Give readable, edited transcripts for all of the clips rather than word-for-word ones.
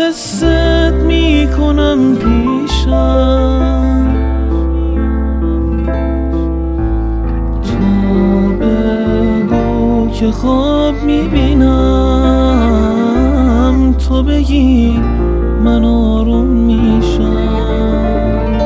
حست میکنم پیشم، تو بگو که خواب میبینم، تو بگی من آروم میشم.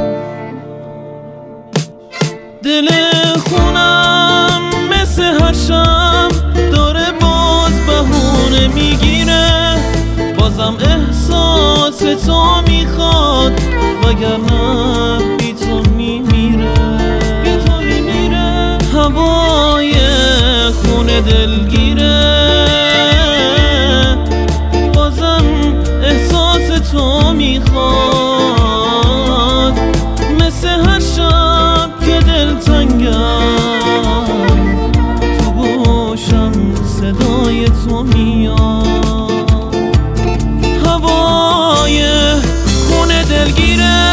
دل خونم مثل هر شب داره باز بهونه میگیره، بازم احساس تو میخواد وگرنه بی تو میمیره. هوای خونه دلگیره، بازم احساس تو میخواد، مثل هر شب که دلتنگم تو گوشم صدای تو میاد. هوای خونه دلگیره،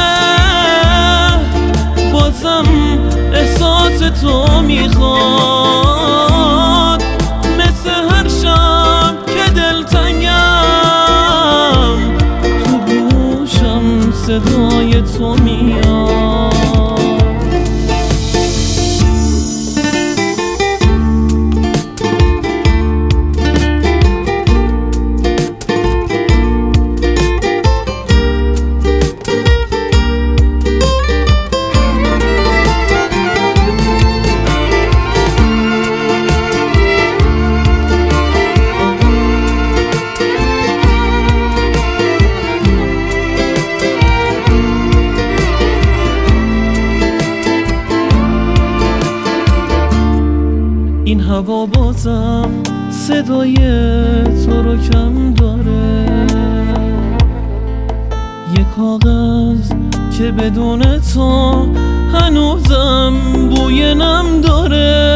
بازم احساس تو میخواد، مثل هر شب که دلتنگم تو گوشم صدای تو میاد. این هوا بازم صدای تو رو کم داره، یه کاغذ که بدون تو هنوزم بوی نم داره.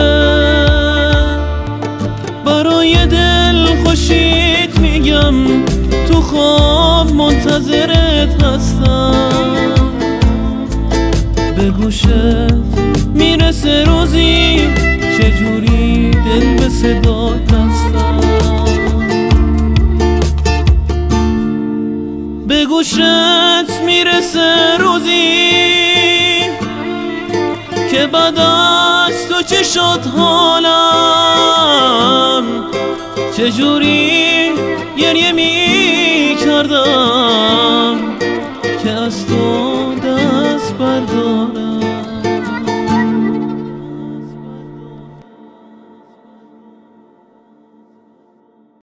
برای دل خوشیت میگم تو خواب منتظرت هستم، به گوشت میرسه روزی چجوری دل به صدات هستم، به گوشت میرسه روزی که بعد از تو چه شد حالم، چجوری گریه میکردم